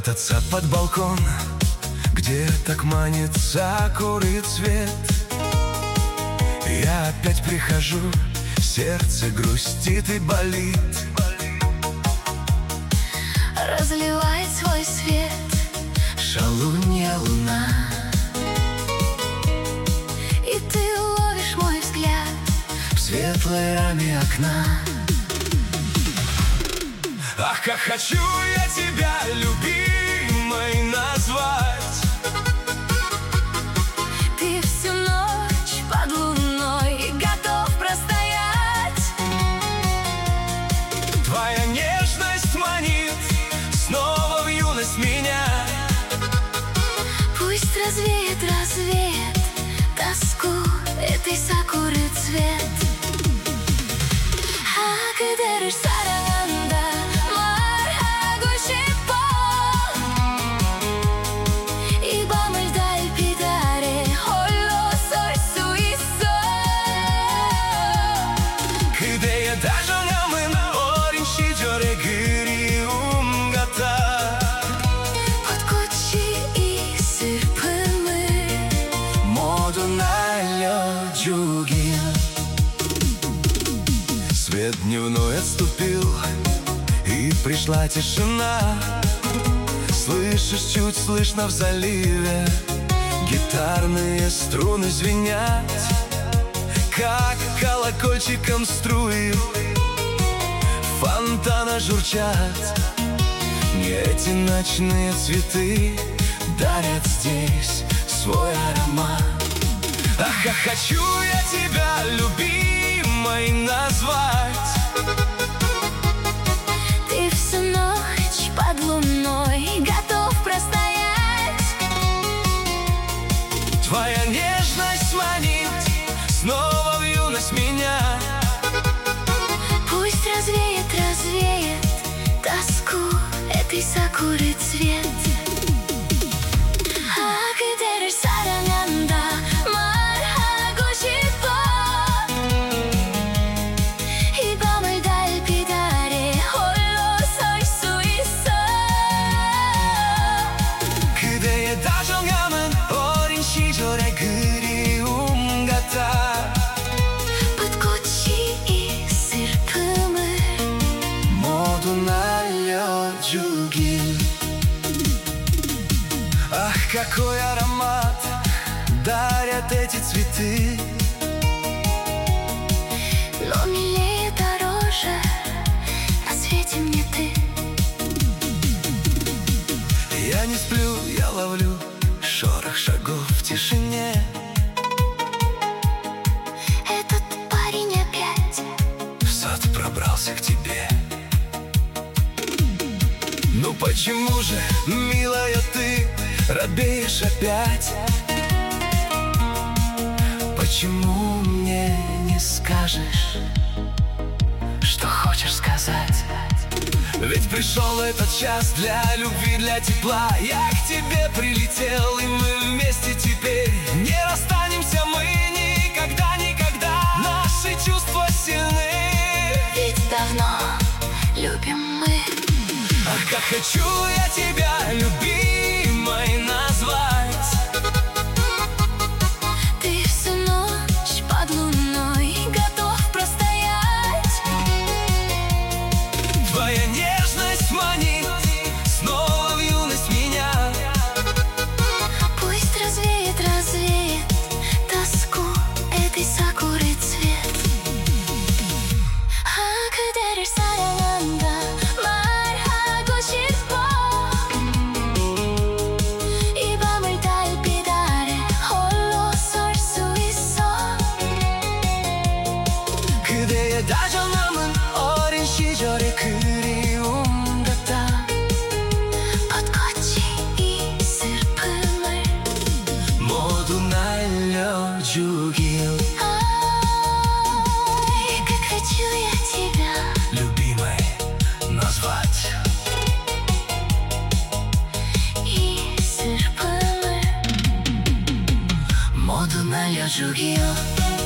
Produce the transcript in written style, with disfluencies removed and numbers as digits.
Спрятаться под балкон, где так манит сакуры цвет. Я опять прихожу, сердце грустит и болит. Разливает свой свет Шалунья луна, и ты ловишь мой взгляд в светлой раме окна. Ах, как хочу я тебя любимой назвать. Ты всю ночь под луной готов простоять. Твоя нежность манит снова в юность меня. Пусть развеет тоску этой сакуры цвет. Giderir sarağında marha по и бам을 달피다래 홀로 설 수 있어. 그대의 다정함은 어린 시절의 그리움 같아. 벚꽃이 이 슬픔을 모두 날려주길. Свет дневной отступил, и пришла тишина. Слышишь, чуть слышно в заливе гитарные струны звенят, как колокольчиком струи фонтана журчат. Мне эти ночные цветы дарят здесь свой аромат. Ах, как хочу я тебя любимой назвать. Ты всю ночь под луной готов простоять. Твоя нежность манит снова в юность меня. Пусть развеет тоску этой сакуры цвет. Giderir sarağında mar하고 싶어 이 밤을 달피다래 홀로 설 수 있어. 그대의 다정함은 어린 시절의 그리움 같아. 벚꽃이 이 슬픔을 모두 날려주길. Ах, какой аромат дарят эти цветы. Но милее дороже на свете мне ты. Я не сплю, я ловлю шорох шагов в тишине. Этот парень опять В сад пробрался к тебе. Ну почему же, милая, ты робеешь опять? Почему мне не скажешь, что хочешь сказать? Ведь пришел этот час для любви, для тепла. Я к тебе прилетел, и мы вместе теперь. Не расстанемся мы никогда, никогда. Наши чувства сильны, ведь давно любим мы. ах, как хочу я тебя любимой назвать. Ты всю ночь под луной готов простоять. Твоя нежность манит снова в юность меня. Пусть развеет тоску этой сакуры цвет. 그대를 사랑한다 말하고 싶어 이 밤을 달빛 아래 홀로 설 수 있어. 그대의 다정함은 어린 시절의 그리움 같아. 벚꽃이 이 슬픔을 모두 날려주길. как хочу я тебя любимой назвать. 이 슬픔을 모두 날려주길.